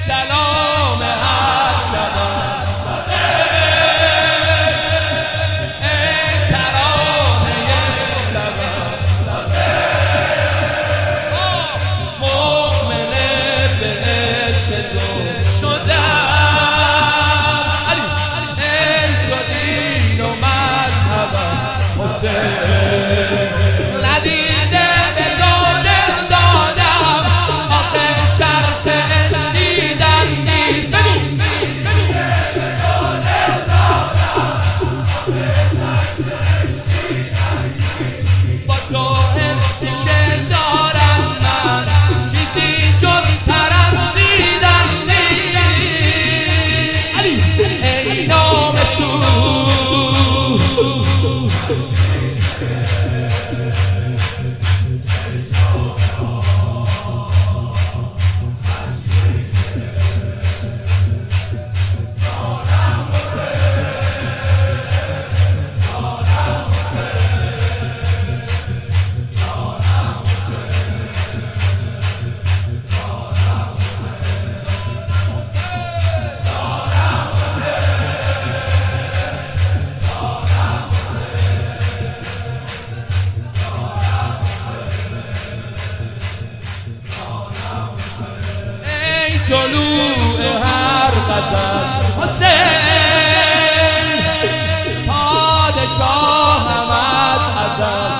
سلام هر شبم ای ترانه لبم مؤمن به عشق تو شدم ای تو دین و مذهبم حسین ندیده به تو دل دادم آخه شرط عشقیدم نیست با تو حسی که دارم من چیزی جز پرستیدن نیست ای نامشون طلوع هر غزل حسین پادشاهم از ازل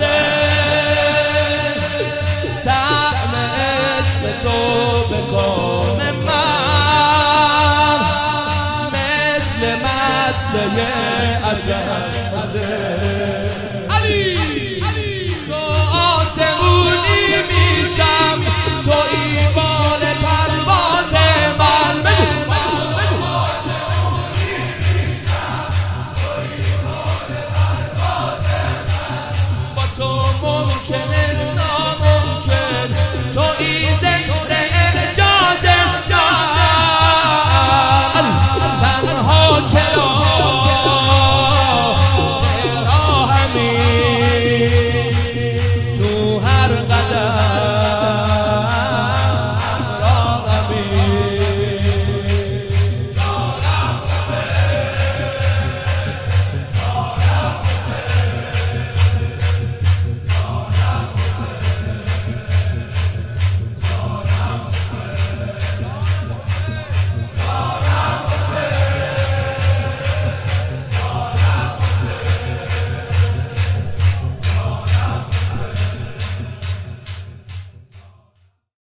حسین طعم عشق تو بکن